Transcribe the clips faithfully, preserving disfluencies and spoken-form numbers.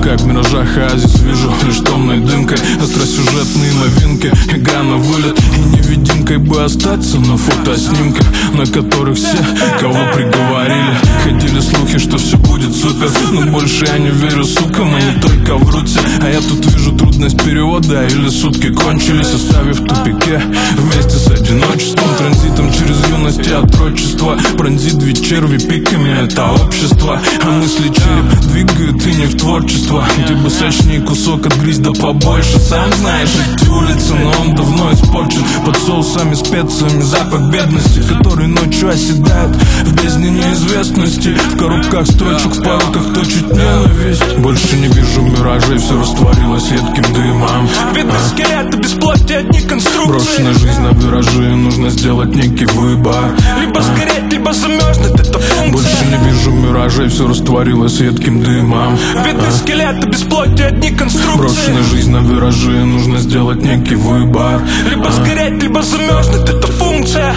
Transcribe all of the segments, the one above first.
как в миражах оазис вижу лишь темной дымкой остросюжетные новинки, игра на вылет. И невидимкой бы остаться на фотоснимках, на которых все, кого приговорили. Ходили слухи, что все будет супер, но больше я не верю сукам, они только врутся. А я тут вижу трудность перевода, или сутки кончились, оставив в тупике вместе с одиночеством. Транзитом через юность и отрочество, пронзит ведь черви пиками это общество. А мысли череп двигают и не в творчество, где бы сочнее кусок отгрызть да побольше. Сам знаешь эти улицы, но он давно испорчен под соусами, специями, запах бедности, который ночью оседает в бездне неизвестности. В коробках строчек, в пороках точит ненависть. Больше не вижу миражей, все растворилось едким дымом. Ведь без скелета, без плоти, одни конструкции. Брошенная жизнь на виражи, нужно сделать некий выбор. Либо сгореть, либо замерзнуть, это функция. Больше не вижу миражей, все растворилось едким дымом. Ведь без скелета, без плоти, одни конструкции. Брошенная жизнь на виражи, нужно сделать некий выбор. Либо сгореть, либо замерзнуть, это функция.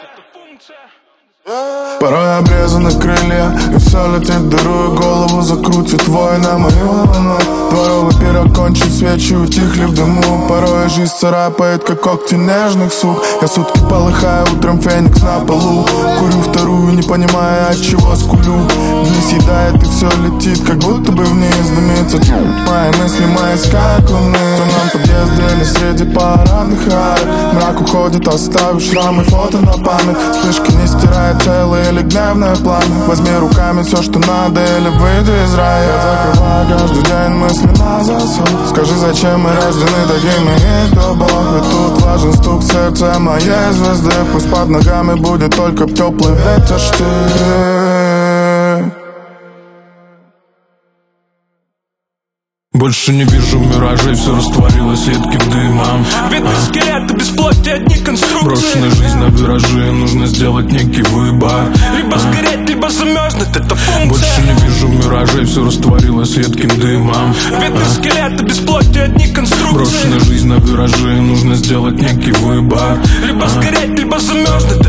Порой обрезаны крылья, и все летит дыру, и голову закрутит твой на мою волну. Дворовый пирог кончит, свечи утихли в дыму. Порой жизнь царапает, как когти нежных сук. Я сутки полыхаю, утром феникс на полу. Курю вторую, не понимая, от чего скулю. Дни съедает, и все летит, как будто бы вниз дымится. Мои мысли, мои как луны. В темном подъезде или среди парадных арок. Мрак уходит, оставив шрамы, фото на память. Вспышки не стирает целые или гневное пламя. Возьми руками все, что надо, или выйди из рая. Я закрываю каждый день мысли на засов. Скажи, зачем мы рождены такими, и кто Бог? Ведь тут важен стук сердца моей звезды. Пусть под ногами будет только теплый ветер штиль. Больше не вижу миражей, все растворилось едким дымом. Ведь без скелета, без плоти, одни конструкции. Брошенная жизнь на виражи, нужно сделать некий выбор. Либо сгореть, либо замерзнуть, это функция. Больше не вижу миражей, все растворилось едким дымом. Ведь без скелета, без плоти, одни конструкции. Брошенная жизнь на виражи, нужно сделать некий выбор. Либо сгореть, либо замерзнуть,